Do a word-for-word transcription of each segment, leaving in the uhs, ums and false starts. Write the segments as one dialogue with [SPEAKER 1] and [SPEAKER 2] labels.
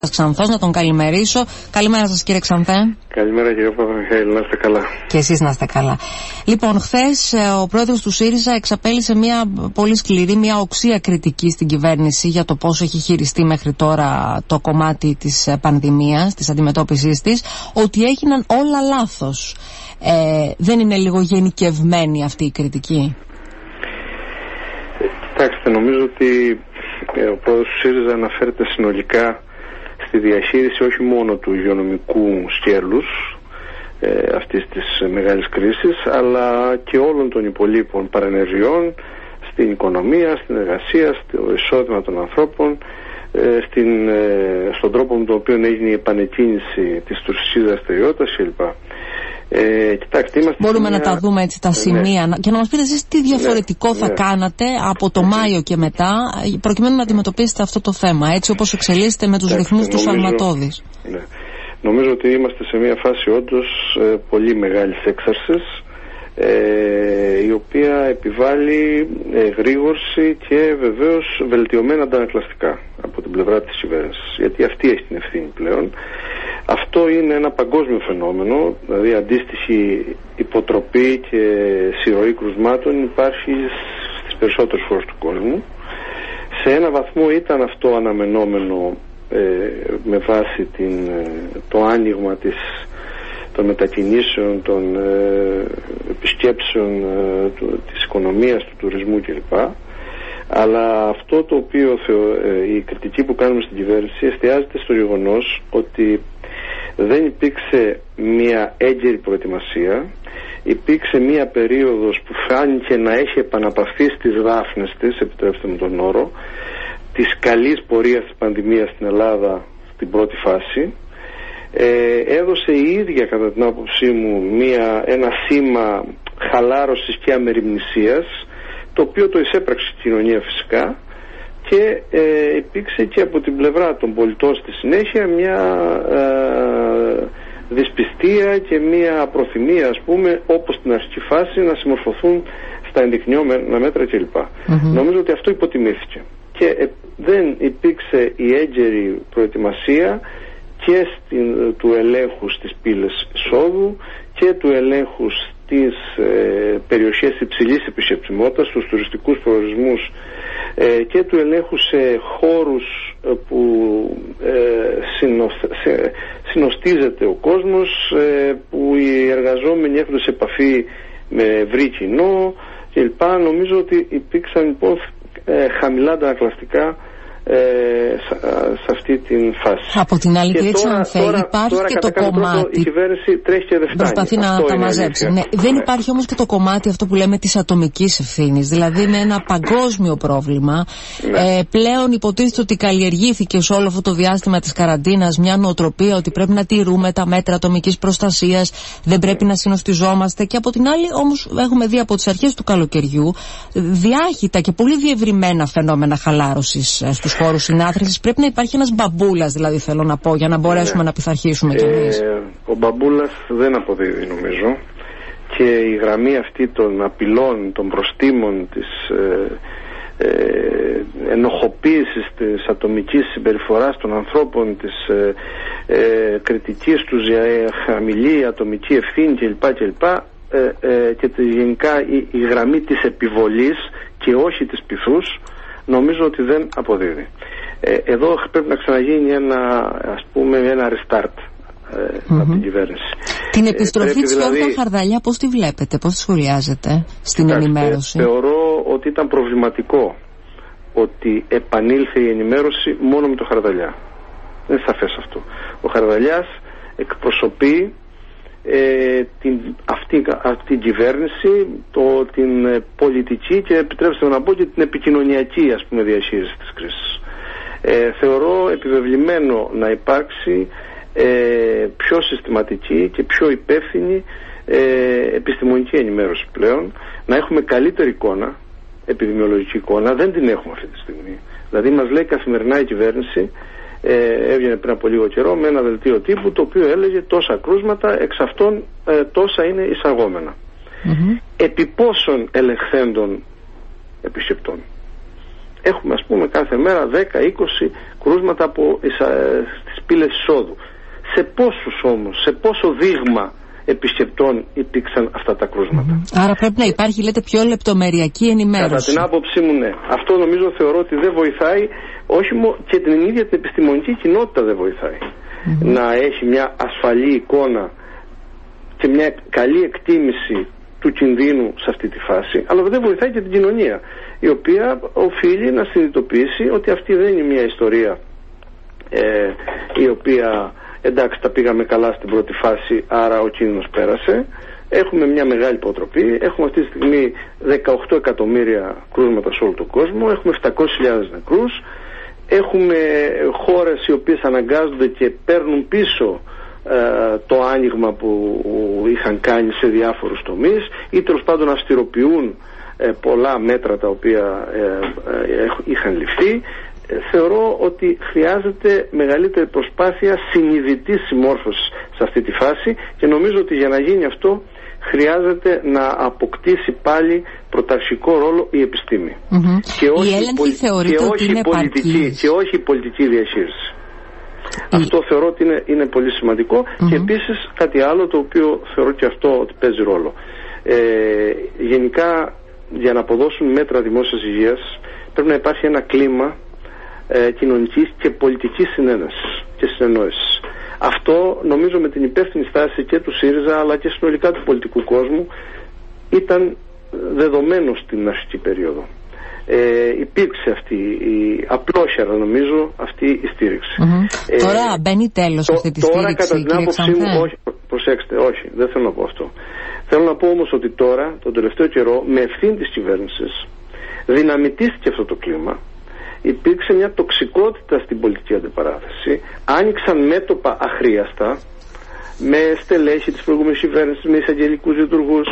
[SPEAKER 1] Ξανθός, να τον καλημερίσω. Καλημέρα σας, κύριε Ξανθέ.
[SPEAKER 2] Καλημέρα, κύριε Παπαμιχαήλ, να είστε καλά.
[SPEAKER 1] Και εσείς να είστε καλά. Λοιπόν, χθες ο πρόεδρος του ΣΥΡΙΖΑ εξαπέλυσε μια πολύ σκληρή, μια οξία κριτική στην κυβέρνηση για το πώς έχει χειριστεί μέχρι τώρα το κομμάτι της πανδημίας, της αντιμετώπισης της, ότι έγιναν όλα λάθος. Ε, δεν είναι λίγο γενικευμένη αυτή η κριτική?
[SPEAKER 2] Κοιτάξτε, νομίζω ότι ο πρόεδρος του ΣΥΡΙΖΑ αναφέρεται συνολικά στη διαχείριση όχι μόνο του υγειονομικού σκέλους ε, αυτής της μεγάλης κρίσης, αλλά και όλων των υπολείπων παρενεργειών στην οικονομία, στην εργασία, στο εισόδημα των ανθρώπων, ε, στην, ε, στον τρόπο με τον οποίο έγινε η επανεκκίνηση της τουριστικής δραστηριότητας κλπ. Ε, κοιτάξτε,
[SPEAKER 1] Μπορούμε
[SPEAKER 2] μια...
[SPEAKER 1] να τα δούμε έτσι τα σημεία, ναι, και να μας πείτε εσείς τι διαφορετικό ναι, θα ναι. κάνατε από το Μάιο και μετά, προκειμένου να αντιμετωπίσετε αυτό το θέμα, έτσι όπως εξελίσσεται με τους ρυθμούς του Σαλματώδης.
[SPEAKER 2] Ναι. Νομίζω ότι είμαστε σε μια φάση όντως ε, πολύ μεγάλης έξαρσης, ε, η οποία επιβάλλει ε, γρήγορση και βεβαίως βελτιωμένα αντανακλαστικά από την πλευρά της κυβέρνησης, γιατί αυτή έχει την ευθύνη πλέον. Αυτό είναι ένα παγκόσμιο φαινόμενο, δηλαδή αντίστοιχη υποτροπή και συρροή κρουσμάτων υπάρχει στις περισσότερες χώρες του κόσμου. Σε ένα βαθμό ήταν αυτό αναμενόμενο ε, με βάση την, το άνοιγμα της, των μετακινήσεων, των ε, επισκέψεων ε, του, της οικονομίας, του τουρισμού κλπ. Αλλά αυτό το οποίο θεω, ε, η κριτική που κάνουμε στην κυβέρνηση εστιάζεται στο γεγονός ότι δεν υπήρξε μια έγκαιρη προετοιμασία, υπήρξε μια περίοδος που φάνηκε να έχει επαναπαυθεί στις δάφνες της, επιτρέψτε μου τον όρο, της καλής πορείας της πανδημίας στην Ελλάδα στην πρώτη φάση. Ε, έδωσε η ίδια, κατά την άποψή μου, μια, ένα σήμα χαλάρωσης και αμεριμνησίας, το οποίο το εισέπραξε η κοινωνία φυσικά, και ε, υπήρξε και από την πλευρά των πολιτών στη συνέχεια μια ε, δυσπιστία και μια προθυμία, ας πούμε, όπως στην αρχική φάση, να συμμορφωθούν στα ενδεικνυόμενα μέτρα κλπ. Mm-hmm. Νομίζω ότι αυτό υποτιμήθηκε και ε, δεν υπήρξε η έγκαιρη προετοιμασία και στην, του ελέγχου στις πύλες εισόδου και του ελέγχου στις ε, περιοχές υψηλής επισκεψιμότητας, στους τουριστικούς προορισμούς, ε, και του ελέγχου σε χώρους ε, που ε, συνοσ, σε, συνοστίζεται ο κόσμος, ε, που οι εργαζόμενοι έρχονται σε επαφή με ευρύ κοινό κλπ. Νομίζω ότι υπήρξαν λοιπόν ε, χαμηλά αντανακλαστικά Ε, σε αυτή την φάση.
[SPEAKER 1] Από την άλλη, κύριε Ξανθέ, υπάρχει
[SPEAKER 2] τώρα,
[SPEAKER 1] και το κομμάτι.
[SPEAKER 2] Πρώτο, η κυβέρνηση τρέχει και δεν φτάνει.
[SPEAKER 1] Προσπαθεί να τα μαζέψει. Ναι. Δεν υπάρχει όμως και το κομμάτι αυτό που λέμε της ατομικής ευθύνης. Δηλαδή είναι ένα παγκόσμιο πρόβλημα. Ναι. Ε, πλέον υποτίθεται ότι καλλιεργήθηκε σε όλο αυτό το διάστημα της καραντίνας μια νοοτροπία ότι πρέπει να τηρούμε τα μέτρα ατομικής προστασίας, δεν πρέπει να συνοστιζόμαστε. Και από την άλλη, όμως, έχουμε δει από τις αρχές του καλοκαιριού διάχυτα και πολύ διευρυμένα φαινόμενα χαλάρωσης στους χώρους συνάθρησης. Πρέπει να υπάρχει ένας μπαμπούλας, δηλαδή, θέλω να πω, για να μπορέσουμε ναι. να πειθαρχήσουμε κι εμείς. Ε,
[SPEAKER 2] ο μπαμπούλας δεν αποδίδει, νομίζω, και η γραμμή αυτή των απειλών, των προστίμων, της ε, ε, ενοχοποίησης της ατομικής συμπεριφοράς των ανθρώπων, της ε, ε, κριτικής τους για χαμηλή ατομική ευθύνη κλπ. κλπ. Ε, ε, και τη, γενικά η, η γραμμή της επιβολής και όχι της πειθούς, νομίζω ότι δεν αποδίδει. Ε, εδώ πρέπει να ξαναγίνει ένα, ας πούμε, ένα restart ε, mm-hmm. από την κυβέρνηση.
[SPEAKER 1] Την επιστροφή
[SPEAKER 2] ε,
[SPEAKER 1] της
[SPEAKER 2] δηλαδή...
[SPEAKER 1] Γιώργου Χαρδαλιά πώς τη βλέπετε, πώς τη σχολιάζετε στην Κοιτάξτε, ενημέρωση?
[SPEAKER 2] Θεωρώ ότι ήταν προβληματικό ότι επανήλθε η ενημέρωση μόνο με το Χαρδαλιά. Δεν είναι σαφές αυτό. Ο Χαρδαλιάς εκπροσωπεί Ε, την, αυτή, αυτή την κυβέρνηση, το, την ε, πολιτική και επιτρέψτε να πω και την επικοινωνιακή, ας πούμε, διαχείριση της κρίσης. Ε, θεωρώ επιβεβλημένο να υπάρξει ε, πιο συστηματική και πιο υπεύθυνη ε, επιστημονική ενημέρωση πλέον, να έχουμε καλύτερη εικόνα, επιδημιολογική εικόνα. Δεν την έχουμε αυτή τη στιγμή. Δηλαδή μας λέει καθημερινά η κυβέρνηση, Ε, έβγαινε πριν από λίγο καιρό με ένα δελτίο τύπου το οποίο έλεγε τόσα κρούσματα, εξ αυτών ε, τόσα είναι εισαγόμενα. Mm-hmm. Επί πόσων ελεγχθέντων επισκεπτών? έχουμε ας πούμε κάθε μέρα δέκα με είκοσι κρούσματα από στις πύλες εισόδου. Σε πόσους όμως, σε πόσο δείγμα επισκεπτών υπήρξαν αυτά τα κρούσματα?
[SPEAKER 1] Άρα πρέπει να υπάρχει, λέτε, πιο λεπτομεριακή ενημέρωση.
[SPEAKER 2] Κατά την άποψή μου, ναι. Αυτό νομίζω θεωρώ ότι δεν βοηθάει, όχι μόνο και την ίδια την επιστημονική κοινότητα δεν βοηθάει. Mm-hmm. Να έχει μια ασφαλή εικόνα και μια καλή εκτίμηση του κινδύνου σε αυτή τη φάση, αλλά δεν βοηθάει και την κοινωνία, η οποία οφείλει να συνειδητοποιήσει ότι αυτή δεν είναι μια ιστορία ε, η οποία, εντάξει, τα πήγαμε καλά στην πρώτη φάση, άρα ο κίνδυνος πέρασε. Έχουμε μια μεγάλη υποτροπή, έχουμε αυτή τη στιγμή δεκαοκτώ εκατομμύρια κρούσματα σε όλο τον κόσμο, έχουμε επτακόσιες χιλιάδες νεκρούς, έχουμε χώρες οι οποίες αναγκάζονται και παίρνουν πίσω ε, το άνοιγμα που είχαν κάνει σε διάφορους τομείς ή τέλος πάντων αυστηροποιούν ε, πολλά μέτρα τα οποία ε, ε, είχαν ληφθεί. Θεωρώ ότι χρειάζεται μεγαλύτερη προσπάθεια συνειδητής συμμόρφωσης σε αυτή τη φάση και νομίζω ότι για να γίνει αυτό χρειάζεται να αποκτήσει πάλι πρωταρχικό ρόλο η επιστήμη.
[SPEAKER 1] Mm-hmm.
[SPEAKER 2] Και όχι
[SPEAKER 1] η έλεγχη θεωρείται
[SPEAKER 2] και
[SPEAKER 1] ότι
[SPEAKER 2] όχι
[SPEAKER 1] είναι
[SPEAKER 2] πολιτική, και όχι η πολιτική διαχείριση. Η... Αυτό θεωρώ ότι είναι, είναι πολύ σημαντικό. Mm-hmm. Και επίσης κάτι άλλο το οποίο θεωρώ και αυτό ότι παίζει ρόλο. Ε, γενικά για να αποδώσουν μέτρα δημόσιας υγείας πρέπει να υπάρχει ένα κλίμα ε, κοινωνικής και πολιτικής συνένεσης και συνεννόησης. Αυτό νομίζω με την υπεύθυνη στάση και του ΣΥΡΙΖΑ αλλά και συνολικά του πολιτικού κόσμου ήταν δεδομένο στην αρχική περίοδο. Ε, υπήρξε αυτή η απλόχερα νομίζω αυτή η στήριξη.
[SPEAKER 1] Mm-hmm. Ε, τώρα μπαίνει τέλος
[SPEAKER 2] το,
[SPEAKER 1] αυτή τη
[SPEAKER 2] τώρα,
[SPEAKER 1] στήριξη.
[SPEAKER 2] Τώρα κατά την άποψή μου, όχι, προσέξτε, όχι, δεν θέλω να πω αυτό. Θέλω να πω όμως ότι τώρα, τον τελευταίο καιρό, με ευθύνη της κυβέρνησης, δυναμητίστηκε αυτό το κλίμα. Υπήρξε μια τοξικότητα στην πολιτική αντιπαράθεση, άνοιξαν μέτωπα αχρίαστα με στελέχη της προηγούμενης κυβέρνησης, με εισαγγελικούς λειτουργούς,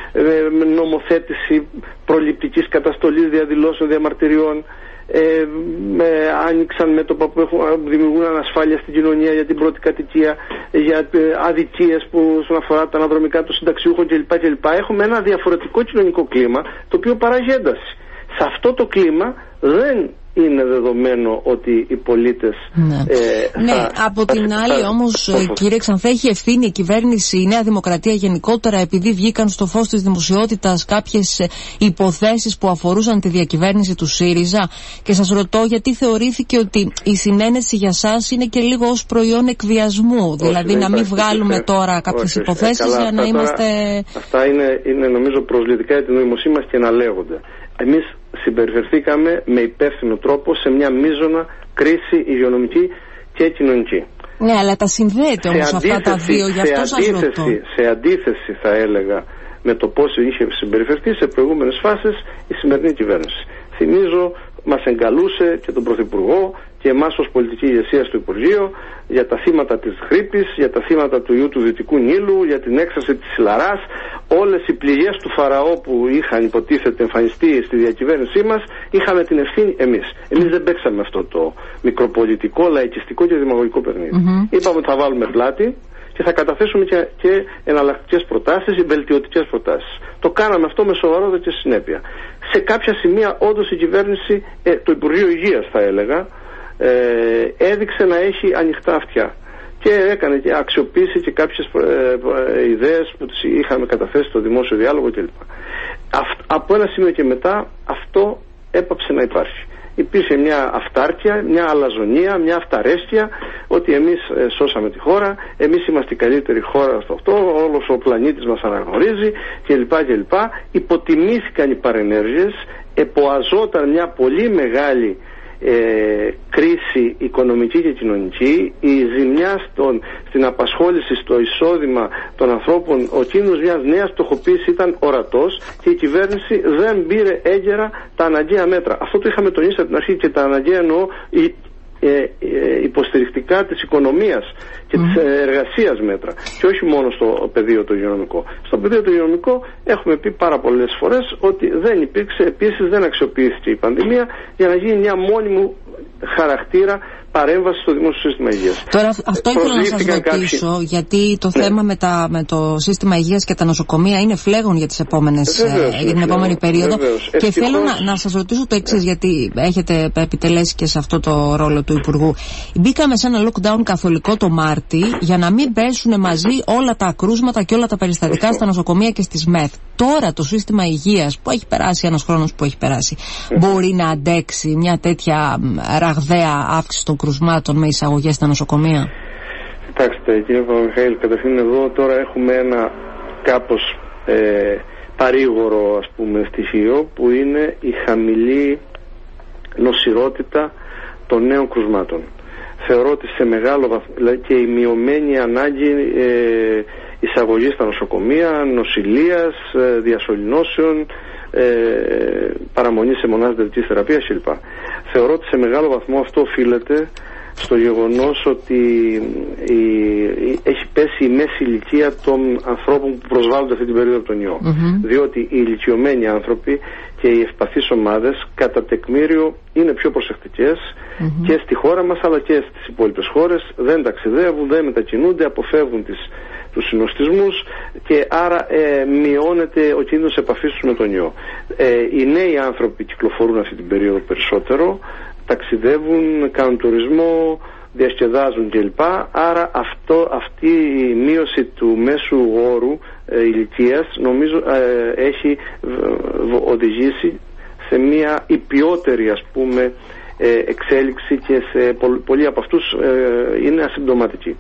[SPEAKER 2] με νομοθέτηση προληπτικής καταστολής διαδηλώσεων διαμαρτυριών, ε, με, άνοιξαν μέτωπα που έχουν, δημιουργούν ανασφάλεια στην κοινωνία για την πρώτη κατοικία, για ε, αδικίες που όσον αφορά τα αναδρομικά των συνταξιούχων κλπ. κλπ. Έχουμε ένα διαφορετικό κοινωνικό κλίμα το οποίο παράγει ένταση. Σε αυτό το κλίμα δεν είναι δεδομένο ότι οι πολίτες
[SPEAKER 1] ναι,
[SPEAKER 2] ε, θα,
[SPEAKER 1] ναι από θα, την άλλη θα, όμως θα, κύριε Ξανθέ, έχει ευθύνη η κυβέρνηση, η Νέα Δημοκρατία γενικότερα, επειδή βγήκαν στο φως της δημοσιότητας κάποιες υποθέσεις που αφορούσαν τη διακυβέρνηση του ΣΥΡΙΖΑ, και σας ρωτώ γιατί θεωρήθηκε ότι η συνένεση για σας είναι και λίγο ως προϊόν εκβιασμού, όχι, δηλαδή να μην βγάλουμε όχι, τώρα κάποιες όχι, υποθέσεις όχι, για να είμαστε... Τώρα,
[SPEAKER 2] αυτά είναι, είναι νομίζω προσλητικά για την νοημοσύνη μας και να λέγονται. Εμείς συμπεριφερθήκαμε με υπεύθυνο τρόπο σε μια μείζωνα κρίση υγειονομική και κοινωνική.
[SPEAKER 1] Ναι, αλλά τα συνδέεται όμως αυτά τα δύο, γι' αυτό σας ρωτώ.
[SPEAKER 2] Σε αντίθεση θα έλεγα με το πώς είχε συμπεριφερθεί σε προηγούμενες φάσεις η σημερινή κυβέρνηση. Θυμίζω, μας εγκαλούσε και τον Πρωθυπουργό και εμάς ως πολιτική ηγεσία στο Υπουργείο για τα θύματα της γρίπης, για τα θύματα του ιού του Δυτικού Νείλου, για την έκσταση της Ιλαράς, όλες οι πληγές του Φαραώ που είχαν υποτίθεται εμφανιστεί στη διακυβέρνησή μας, είχαμε την ευθύνη εμείς. Εμείς δεν παίξαμε αυτό το μικροπολιτικό, λαϊκιστικό και δημαγωγικό παιχνίδι. Mm-hmm. Είπαμε ότι θα βάλουμε πλάτη και θα καταθέσουμε και, και εναλλακτικές προτάσεις ή βελτιωτικές προτάσεις. Το κάναμε αυτό με σοβαρότητα και συνέπεια. Σε κάποια σημεία όντως η κυβέρνηση, ε, το Υπουργείο Υγείας θα έλεγα, ε, έδειξε να έχει ανοιχτά αυτιά και έκανε και αξιοποίηση και κάποιες ε, ε, ιδέες που τις είχαμε καταθέσει στο δημόσιο διάλογο κλπ. Από ένα σημείο και μετά αυτό έπαψε να υπάρχει. Υπήρχε μια αυτάρκεια, μια αλαζονία, μια αυταρέσκεια ότι εμείς ε, σώσαμε τη χώρα, εμείς είμαστε η καλύτερη χώρα στο αυτό, όλος ο πλανήτης μας αναγνωρίζει κλπ. κλπ. Υποτιμήθηκαν οι παρενέργειες, εποαζόταν μια πολύ μεγάλη ε, κρίση οικονομική και κοινωνική, η ζημιά στον, στην απασχόληση, στο εισόδημα των ανθρώπων, ο κίνδυνος μιας νέας στοχοποίησης ήταν ορατός και η κυβέρνηση δεν πήρε έγκαιρα τα αναγκαία μέτρα. Αυτό το είχαμε τονίσει από την αρχή, και τα αναγκαία εννοώ η, ε, ε, υποστηρικτικά της οικονομίας και mm. της εργασίας μέτρα, και όχι μόνο στο πεδίο το υγειονομικό. Στο πεδίο το υγειονομικό έχουμε πει πάρα πολλές φορές ότι δεν υπήρξε, επίσης δεν αξιοποιήθηκε η πανδημία για να γίνει μια μόνιμου χαρακτήρα παρέμβαση στο δημόσιο σύστημα υγείας.
[SPEAKER 1] Τώρα αυτό ήθελα να σας ρωτήσω, κάποιοι... γιατί το ναι. θέμα με, τα, με το σύστημα υγείας και τα νοσοκομεία είναι φλέγον για, τις επόμενες, βεβαίως, για την επόμενη περίοδο. Βεβαίως. Και ευτυχώς... θέλω να, να σας ρωτήσω το εξής, γιατί έχετε επιτελέσει και σε αυτό το ρόλο του Υπουργού. Μπήκαμε σε ένα lockdown καθολικό το Μάρτι για να μην πέσουν μαζί όλα τα κρούσματα και όλα τα περιστατικά στα νοσοκομεία και στις ΜΕΘ. Τώρα το σύστημα υγείας που έχει περάσει ένας χρόνος που έχει περάσει mm. μπορεί να αντέξει μια τέτοια ραγδαία αύξηση των κρουσμάτων με εισαγωγές στα νοσοκομεία?
[SPEAKER 2] Κοιτάξτε κύριε Παπαμιχαήλ, καταρχήν εδώ τώρα έχουμε ένα κάπως ε, παρήγορο ας πούμε στοιχείο που είναι η χαμηλή νοσηρότητα των νέων κρουσμάτων. Θεωρώ ότι σε μεγάλο βαθμό δηλαδή και η μειωμένη ανάγκη ε, εισαγωγή στα νοσοκομεία, νοσηλείας, ε, διασωληνώσεων, ε, παραμονή σε μονάδες εντατικής θεραπείας κλπ. Θεωρώ ότι σε μεγάλο βαθμό αυτό οφείλεται στο γεγονός ότι η, η, έχει πέσει η μέση ηλικία των ανθρώπων που προσβάλλονται αυτή την περίοδο από τον ιό. Mm-hmm. Διότι οι ηλικιωμένοι άνθρωποι και οι ευπαθείς ομάδες κατά τεκμήριο είναι πιο προσεκτικές mm-hmm. και στη χώρα μας αλλά και στις υπόλοιπες χώρες, δεν ταξιδεύουν, δεν μετακινούνται, αποφεύγουν τις, τους συνοστισμούς και άρα ε, μειώνεται ο κίνδυνος επαφής τους με τον ιό. Ε, οι νέοι άνθρωποι κυκλοφορούν αυτή την περίοδο περισσότερο, ταξιδεύουν, κάνουν τουρισμό, διασκεδάζουν κλπ. Άρα αυτό, αυτή η μείωση του μέσου όρου ε, ηλικίας νομίζω ε, έχει ε, οδηγήσει σε μια υπιότερη ας πούμε ε, εξέλιξη και σε πο, πολλοί από αυτούς ε, είναι ασυμπτωματικοί.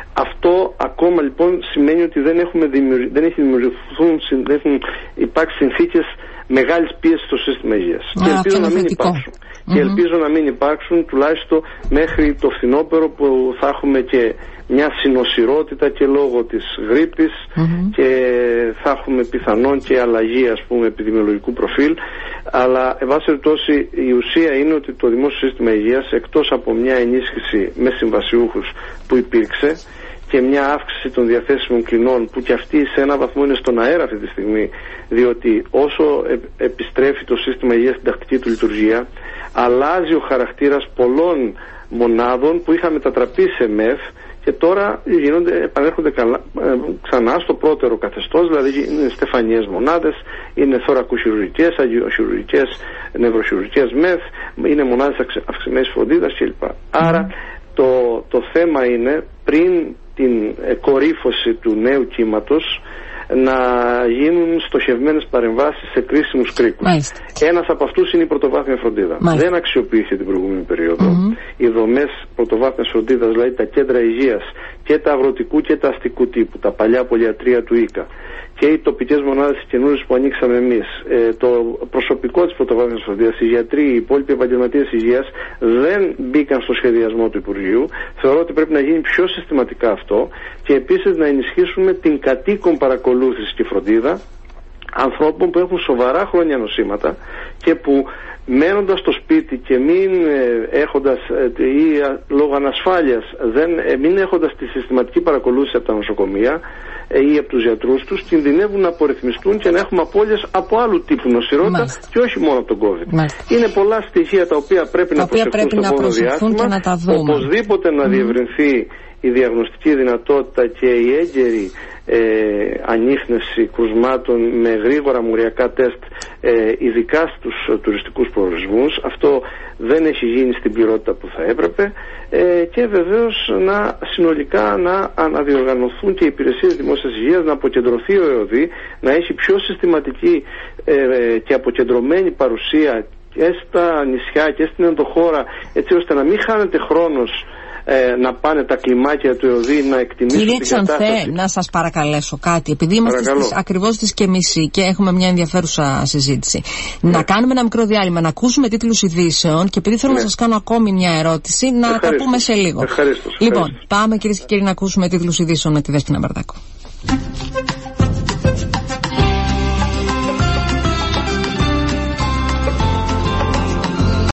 [SPEAKER 2] Αυτό ακόμα λοιπόν σημαίνει ότι δεν, έχουμε δημιουργη... δεν έχει δημιουργηθούν, δεν έχουν υπάρξει συνθήκες μεγάλης πίεσης στο σύστημα υγείας. Α, και ελπίζω να μην υπάρξουν. Mm-hmm. Και ελπίζω να μην υπάρξουν τουλάχιστον μέχρι το φθινόπωρο που θα έχουμε και μια συνοσηρότητα και λόγω της γρίπης mm-hmm. και θα έχουμε πιθανόν και αλλαγή ας πούμε επιδημιολογικού προφίλ. Αλλά εν πάση περιπτώσει η ουσία είναι ότι το δημόσιο σύστημα υγείας εκτός από μια ενίσχυση με συμβασιούχους που υπήρξε και μια αύξηση των διαθέσιμων κλινών που και αυτή σε ένα βαθμό είναι στον αέρα αυτή τη στιγμή, διότι όσο ε, επιστρέφει το σύστημα υγείας στην τακτική του λειτουργία αλλάζει ο χαρακτήρας πολλών μονάδων που είχαν μετατραπεί σε ΜΕΘ και τώρα γίνονται, επανέρχονται καλά, ε, ξανά στο πρώτερο καθεστώς, δηλαδή είναι στεφανιές μονάδες, είναι θωρακοχειρουργικές, αγιοχειρουργικές, νευροχειρουργικές ΜΕΘ, είναι μονάδες αυξημένης φροντίδας κλπ. Mm. Άρα το, το θέμα είναι πριν την κορύφωση του νέου κύματος να γίνουν στοχευμένες παρεμβάσεις σε κρίσιμους κρίκους. Μάλιστα. Ένας από αυτούς είναι η πρωτοβάθμια φροντίδα. Μάλιστα. Δεν αξιοποιήθηκε την προηγούμενη περίοδο. Mm-hmm. Οι δομές πρωτοβάθμιας φροντίδας, δηλαδή τα κέντρα υγείας και τα αγροτικού και τα αστικού τύπου, τα παλιά πολυατρία του ΙΚΑ και οι τοπικές μονάδες καινούριες που ανοίξαμε εμείς, ε, το προσωπικό της πρωτοβάθμιας φροντίδας, οι γιατροί, οι υπόλοιποι επαγγελματίες υγείας δεν μπήκαν στο σχεδιασμό του Υπουργείου. Θεωρώ ότι πρέπει να γίνει πιο συστηματικά αυτό και επίσης να ενισχύσουμε την κατοίκον παρακολούθηση και φροντίδα ανθρώπων που έχουν σοβαρά χρόνια νοσήματα και που μένοντας στο σπίτι και μην ε, έχοντας ε, ή α, λόγω ανασφάλειας δεν, ε, μην έχοντας τη συστηματική παρακολούθηση από τα νοσοκομεία ε, ή από τους γιατρούς τους, κινδυνεύουν να απορριθμιστούν και να έχουμε απώλειες από άλλου τύπου νοσηρότητα. Μάλιστα. Και όχι μόνο από τον COVID. Μάλιστα. Είναι πολλά στοιχεία τα οποία πρέπει τα να οποία προσεχθούν στο επόμενο διάστημα,
[SPEAKER 1] να τα δούμε.
[SPEAKER 2] Οπωσδήποτε να mm. διευρυνθεί η διαγνωστική δυνατότητα και η έγκαιρη ε, ανίχνευση κρουσμάτων με γρήγορα μοριακά τεστ, ε, ειδικά στους ε, τουριστικούς προορισμούς. Αυτό δεν έχει γίνει στην πληρότητα που θα έπρεπε ε, και βεβαίως να συνολικά να αναδιοργανωθούν και οι υπηρεσίες δημόσιας υγείας, να αποκεντρωθεί ο ΕΟΔΗ, να έχει πιο συστηματική ε, και αποκεντρωμένη παρουσία και στα νησιά και στην ενδοχώρα, έτσι ώστε να μην χάνεται χρόνος Ε, να πάνε τα κλιμάκια του ΕΟΔΗ να εκτιμήσουν
[SPEAKER 1] Κύριε
[SPEAKER 2] την κατάσταση.
[SPEAKER 1] Κύριε Ξανθέ, να σας παρακαλέσω κάτι, επειδή είμαστε στις, ακριβώς στις και μισή και έχουμε μια ενδιαφέρουσα συζήτηση. Ναι. Να κάνουμε ένα μικρό διάλειμμα, να ακούσουμε τίτλους ειδήσεων και επειδή θέλω ναι. να σας κάνω ακόμη μια ερώτηση, να ευχαριστώς. τα πούμε σε λίγο.
[SPEAKER 2] Ευχαριστώς.
[SPEAKER 1] Λοιπόν, πάμε κυρίες και κύριοι να ακούσουμε τίτλους ειδήσεων με τη Δέσποινα Μπαρδάκο.